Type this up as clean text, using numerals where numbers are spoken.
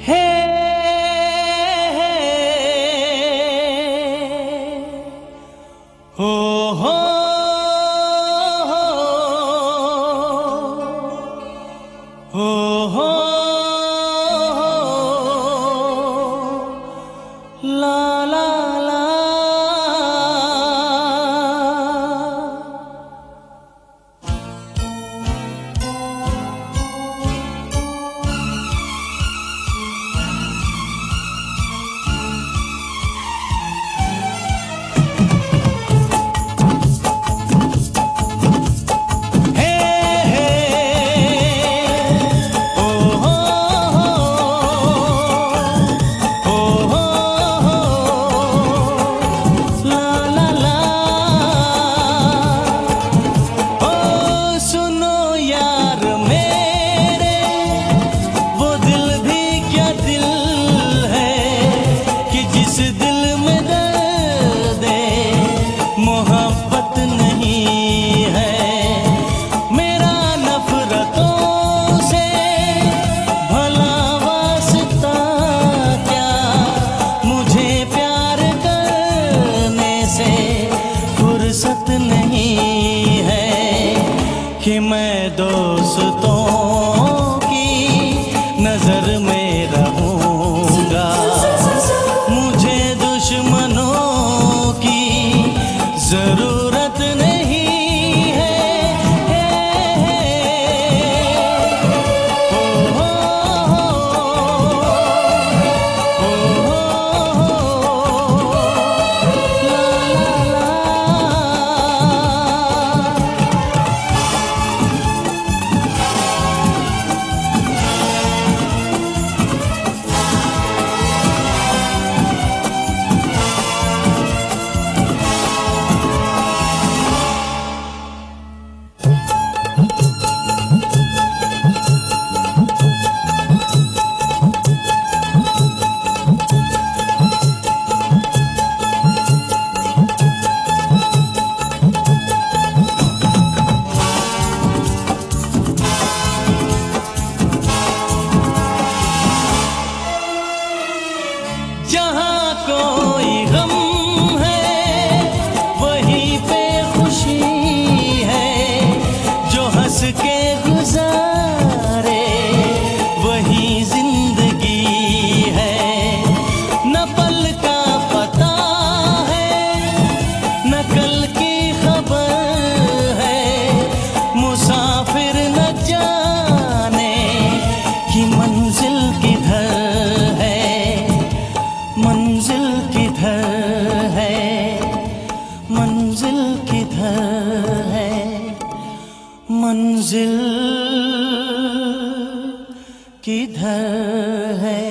हे हो हो हो ला ला ला। नहीं है कि मैं दोस्तों की नजर में रहूंगा, मुझे दुश्मनों की जरूरत नहीं है। जहाँ कोई गम है वहीं पे खुशी है, जो हंस के गुजारे वही जिंदगी है। न पल का पता है न कल की खबर है, मुसाफिर न जाने कि मंजिल किधर है, मंजिल किधर है, मंजिल किधर है, मंजिल किधर है।